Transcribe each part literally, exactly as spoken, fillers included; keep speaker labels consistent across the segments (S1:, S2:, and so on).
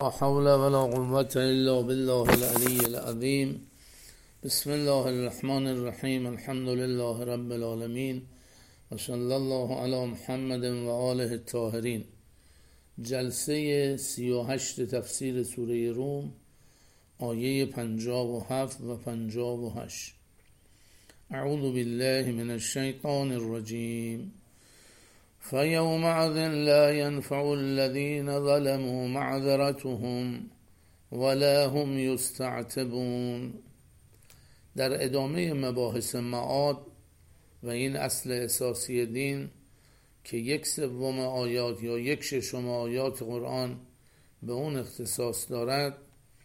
S1: لا حول ولا قوة إلا بالله العلي العظيم. بسم الله الرحمن الرحیم. الحمد لله رب العالمین و صلی الله علی محمد و آله الطاهرین. جلسه سی و هشت تفسیر سوره روم، آیه پنجاه و هفت و پنجاه و هشت. اعوذ بالله من الشیطان الرجیم. فَيَوْمَئِذٍ لَا يَنْفَعُ الَّذِينَ ظَلَمُوا مَعْذِرَتُهُمْ وَلَا هُمْ يُسْتَعْتَبُونَ. در ادامه مباحث معاد و این اصل اساسی دین که یک سوم آیات یا یک ششم آیات قرآن به اون اختصاص دارد،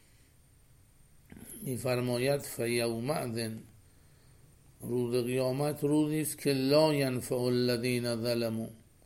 S1: می‌فرماید فَيَوْمَئِذٍ، روز قیامت روزی است که لا ینفع الذین ظلموا،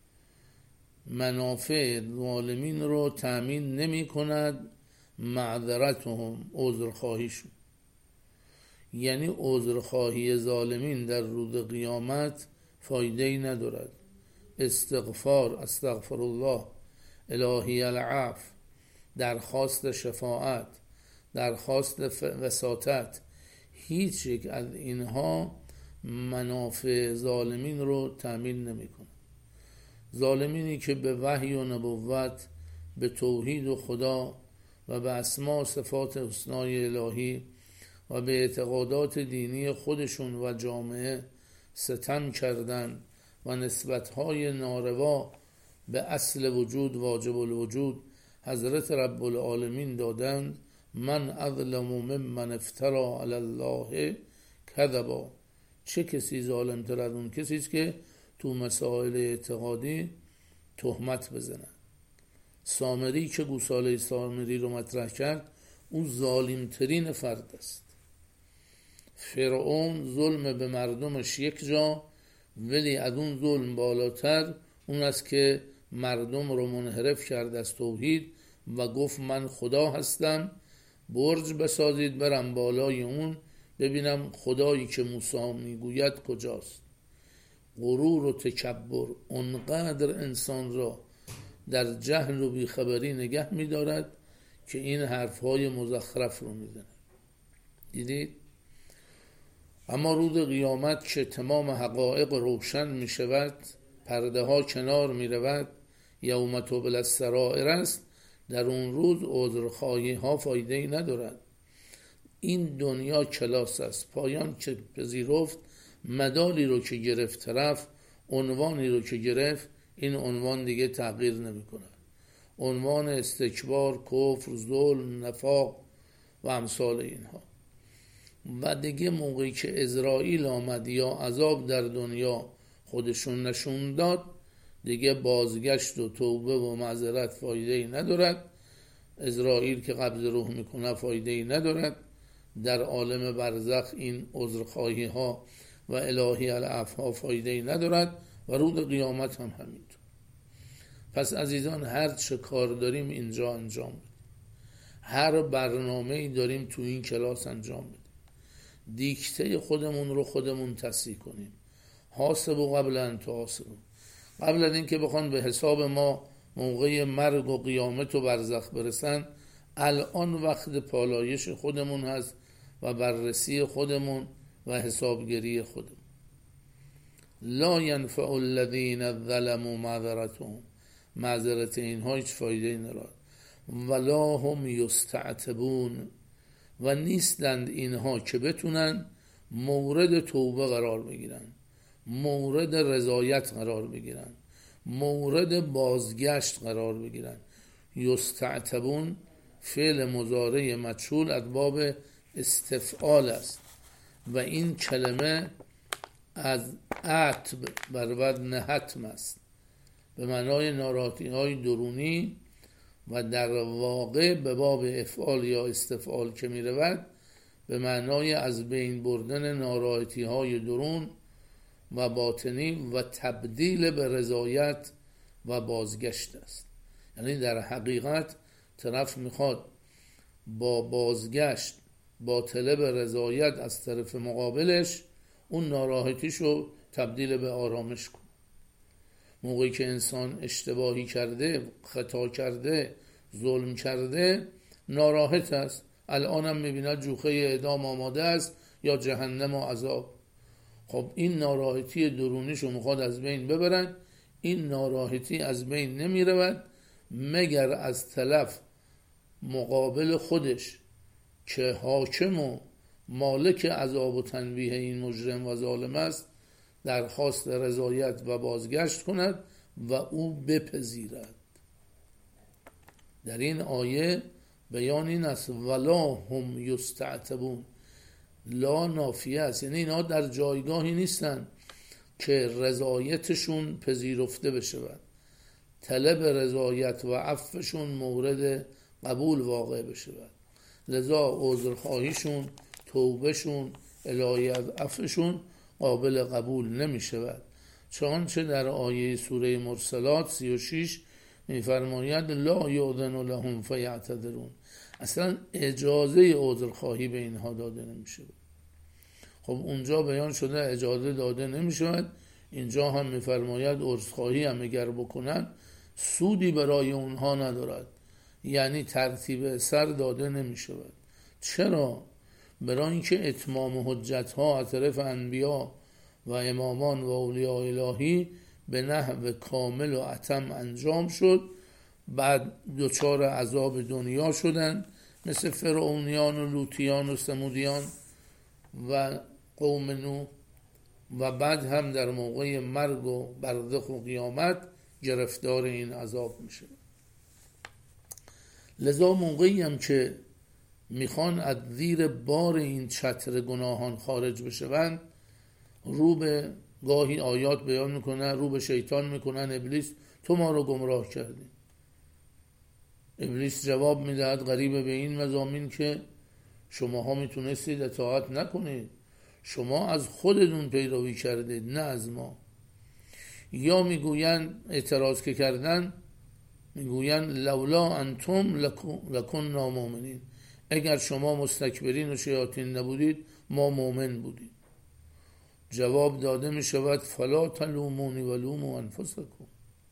S1: منافع ظالمین رو تأمین نمی کند معذرتهم، عذرخواهیشون. یعنی عذرخواهی ظالمین در روز قیامت فایده ای ندارد. استغفار، استغفر الله، الهی العفو، درخواست شفاعت، درخواست وساطت، هیچ یک از اینها منافع ظالمین رو تأمین نمی کنه. ظالمینی که به وحی و نبوت، به توحید و خدا و به اسما و صفات حسنای الهی و به اعتقادات دینی خودشون و جامعه ستم کردن و نسبتهای ناروا به اصل وجود، واجب الوجود، حضرت رب العالمین دادند، من اظلم ممن افترى علی الله کذبا. چه کسی ظالم تر از اون کسی است که تو مسائل اعتقادی تهمت بزنه. سامری که گوساله سامری رو مطرح کرد، اون ظالم ترین فرد است. فرعون ظلم به مردمش یک جا، ولی از اون ظلم بالاتر اون است که مردم رو منحرف کرد از توحید و گفت من خدا هستم، برج بسازید برم بالای اون ببینم خدایی که موسی میگوید کجاست. غرور و تکبر اونقدر انسان را در جهل و بیخبری نگه می‌دارد که این حرف‌های مزخرف رو میزنه. دیدید؟ اما روز قیامت که تمام حقایق روشن میشود، پرده ها کنار میرود، یوم تبلی السرائر است، در اون روز عذرخواهی ها فایده ای ندارد. این دنیا کلاس است، پایان که پذیرفت، مدالی رو که گرفت طرف، عنوانی رو که گرفت، این عنوان دیگه تغییر نمی کنه. عنوان استکبار، کفر، ظلم، نفاق و امثال اینها. و دیگه موقعی که اسرائیل آمد یا عذاب در دنیا خودشون نشون داد، دیگه بازگشت و توبه و معذرت فایده ای ندارد. اسرائیل که قبض روح میکنه فایده ای ندارد. در عالم برزخ این عذرخواهی ها و الهی العفو ها فایده ای ندارد و روز قیامت هم همینطور. پس عزیزان، هر چه کار داریم اینجا انجام بدیم، هر برنامه ای داریم تو این کلاس انجام بدیم، دیکته خودمون رو خودمون تصحیح کنیم. حاسبوا قبل ان تحاسبوا، قبل از این که بخوان به حساب ما موقع مرگ و قیامت و برزخ برسن، الان وقت پالایش خودمون هست و بررسی خودمون و حسابگری خودمون. لا ینفع الذین ظلموا معذرتهم، معذرت اینها هیچ فایده ندارد. ولا هم یستعتبون، و نیستند اینها که بتونن مورد توبه قرار بگیرن، مورد رضایت قرار بگیرن، مورد بازگشت قرار بگیرن. یستعتبون فعل مضارع مجهول از باب استفعال است و این کلمه از عتب بر وزن حتم است، به معنای ناراحتی های درونی، و در واقع به باب افعال یا استفعال که می رود به معنای از بین بردن ناراحتی های درون و باطنی و تبدیل به رضایت و بازگشت است. یعنی در حقیقت طرف میخواد با بازگشت، با طلب رضایت از طرف مقابلش، اون ناراحتیشو تبدیل به آرامش کنه. موقعی که انسان اشتباهی کرده، خطا کرده، ظلم کرده ناراحت است. الان هم میبیند جوخه اعدام آماده است یا جهنم و عذاب. خب این ناراحتی درونیشو میخواد از بین ببرن. این ناراحتی از بین نمیرود مگر از طرف مقابل خودش که حاکم و مالک عذاب و تنبیه این مجرم و ظالم است درخواست رضایت و بازگشت کند و او بپذیرد. در این آیه بیان این است ولا هم یستعتبون. لا نافیه است، یعنی اینا در جایگاهی نیستن که رضایتشون پذیرفته بشه، طلب رضایت و عفوشون مورد قبول واقع بشه. لذا عذرخواهیشون، توبهشون، الهی عفوشون قابل قبول نمی شود. چنانچه در آیه سوره مرسلات سی و شش میفرماید لا یؤذن لهم فیعتذرون. اصلا اجازه عذرخواهی به اینها داده نمی شود. خب اونجا بیان شده اجازه داده نمی شود، اینجا هم میفرماید عذرخواهی هم اگر بکنن سودی برای اونها ندارد، یعنی ترتیب سر داده نمی شود. چرا؟ برای اینکه اتمام حجت ها از طرف انبیا و امامان و اولیاء الهی به نحو کامل و اتم انجام شد. بعد دچار عذاب دنیا شدن مثل فرعونیان و لوطیان و ثمودیان و قوم نوح، و بعد هم در موقع مرگ و برزخ و قیامت گرفتار این عذاب میشه. لذا موقعی هم که میخوان از زیر بار این چتر گناهان خارج بشوند، رو به گاهی آیات بیان میکنن، رو به شیطان میکنن ابلیس تو ما رو گمراه کردی. ابلیس جواب میدهد غریبه به این مضامین که شماها میتونستید اطاعت نکنید، شما از خودتون پیروی کردید نه از ما. یا میگوین اعتراض که کردن میگوین لولا انتم لکننا مؤمنین، اگر شما مستکبرین و شیاطین نبودید ما مؤمن بودیم. جواب داده می شود فلا تلومونی ولوموا انفسکم.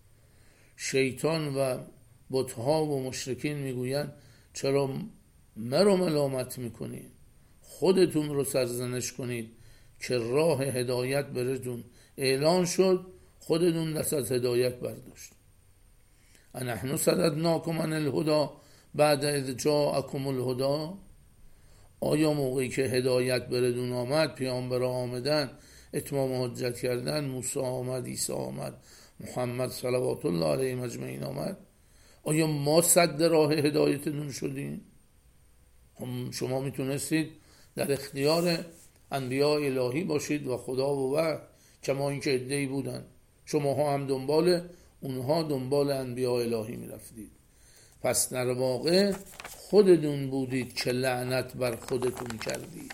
S1: شیطان و بتها و مشرکین میگویند چرا مرا ملامت میکنید، خودتون رو سرزنش کنید که راه هدایت براتون اعلان شد، خودتون دست از هدایت برداشت. انحن صددناکم عن الهدی بعد اذ جاءکم الهدی. آیا موقعی که هدایت براتون آمد، پیامبران آمدن، اتمام حجت کردن، موسی آمد، عیسی آمد، محمد صلوات الله علیه اجمعین آمد، آیا ما صد راه هدایتتون شدیم؟ شما میتونستید در اختیار انبیاء الهی باشید و خدا و وحی، کما اینکه عده‌ای بودن، شماها هم دنبال اونها دنبال انبیاء الهی میرفتید. پس در واقع خودتون بودید که لعنت بر خودتون کردید.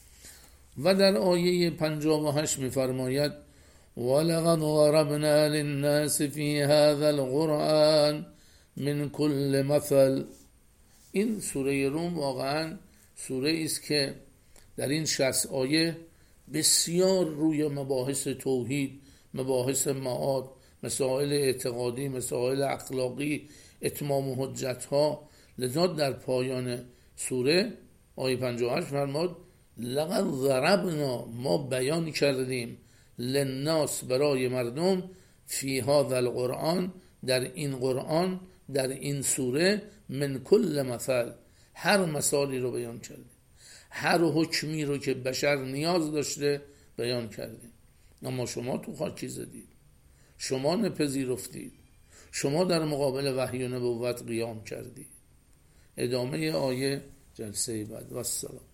S1: و در آیه پنجاه و هشت میفرماید وَلَقَدْ ضَرَبْنَا لِلنَّاسِ فِي هَذَا الْقُرْآنِ مِنْ كُلِّ مَثَلٍ. این سوره روم واقعا سوره است که در این شصت آیه بسیار روی مباحث توحید، مباحث معاد، مسائل اعتقادی، مسائل اخلاقی، اتمام حجت ها. لذا در پایان سوره آیه پنجاه و هشت فرمود لقد ضربنا، ما بیان کردیم، للناس، برای مردم، فی هذا القرآن، در این قرآن، در این سوره، من کل مثل، هر مثالی رو بیان کردیم، هر حکمی رو که بشر نیاز داشته بیان کردیم. اما شما تو خاکی زدید، شما نپذیرفتید، شما در مقابل وحی و نبوت قیام کردید. ادامه آیه جلسه بعد. و السلام.